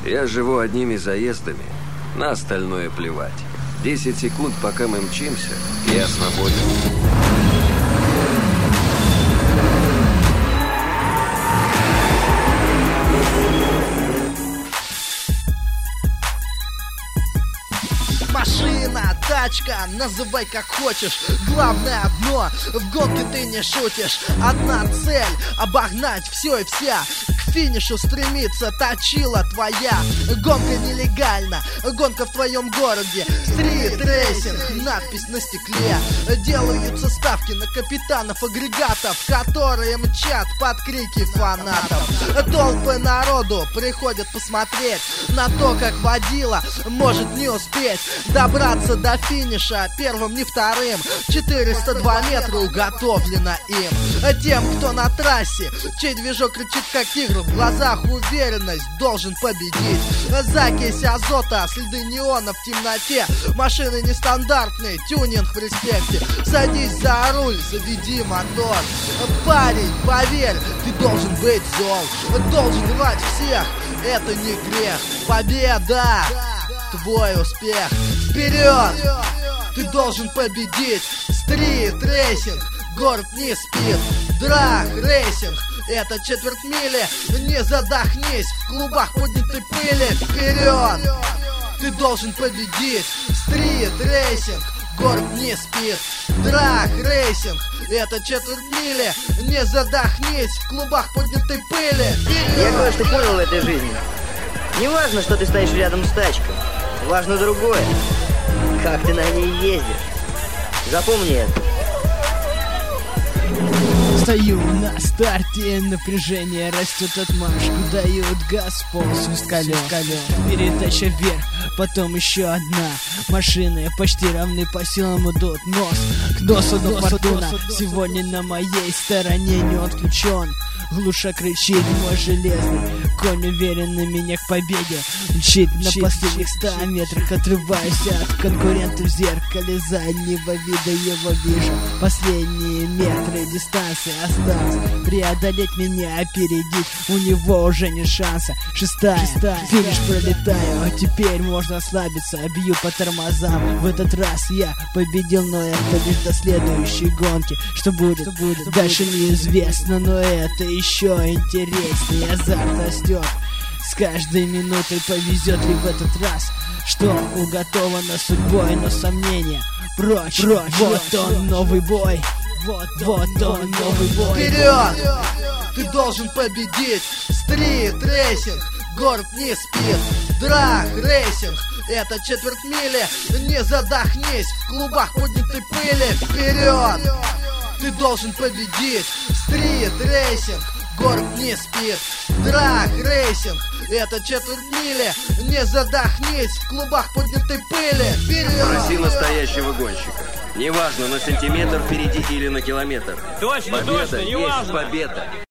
Я живу одними заездами, на остальное плевать. 10 секунд, пока мы мчимся, я свободен. Машина, тачка, называй как хочешь. Главное одно, в гонке ты не шутишь. Одна цель — обогнать все и вся. К финишу стремится точила твоя. Гонка нелегальна, гонка в твоем городе. Стрит-рейсинг, надпись на стекле. Делаются ставки на капитанов агрегатов, которые мчат под крики фанатов. Толпы народу приходят посмотреть на то, как водила может не успеть добраться до финиша первым, не вторым. 402 метра уготовлено им. Тем, кто на трассе, чей движок кричит как тигр, в глазах уверенность, должен победить. Закись азота, следы неона в темноте. Машины нестандартные, тюнинг в респекте. Садись за руль, заведи мотор. Парень, поверь, ты должен быть зол. Должен рвать всех, это не грех. Победа, твой успех. Вперед! Ты должен победить. Стрит-рейсинг, город не спит. Драг-рейсинг, это четверть мили. Не задохнись в клубах поднятой пыли. Вперед! Ты должен победить. Стрит-рейсинг, город не спит. Драг-рейсинг, это четверть мили. Не задохнись в клубах поднятой пыли. Вперед! Я кое-что понял в этой жизни. Не важно, что ты стоишь рядом с тачкой. Важно другое. Как ты на ней ездишь. Запомни это. Стою на старте, напряжение растет, отмашку дают газ, свист колес. Передача вверх, потом еще одна. Машины почти равны по силам, идут нос к носу, но фортуна сегодня на моей стороне, не отключен. Глуша кричит мой железный конь, уверенно меня к победе мчит. На последних 100 метрах отрываюсь от конкурента в зеркале заднего вида, его вижу. Последние метры дистанции осталось преодолеть меня, опередить у него уже не шанса. Шестая, финиш пролетаю, теперь можно расслабиться, бью по тормозам. В этот раз я победил, но это лишь до следующей гонки. Что будет дальше неизвестно, но это еще интереснее. Азарт растет с каждой минутой. Повезет ли в этот раз, что уготовано судьбой, но сомнения прочь. Вот он, новый бой. Вот он, новый бой. Вперед! Ты должен победить. Стрит-рейсинг, город не спит. Драг-рейсинг, это четверть мили. Не задохнись в клубах поднятой пыли. Вперед! Ты должен победить. Стрит-рейсинг, город не спит. Драг-рейсинг, это четверть мили. Не задохнись в клубах поднятой пыли. Вперед! Проси настоящего гонщика. Неважно, на сантиметр впереди или на километр. Точно, Победа точно, есть неважно. победа.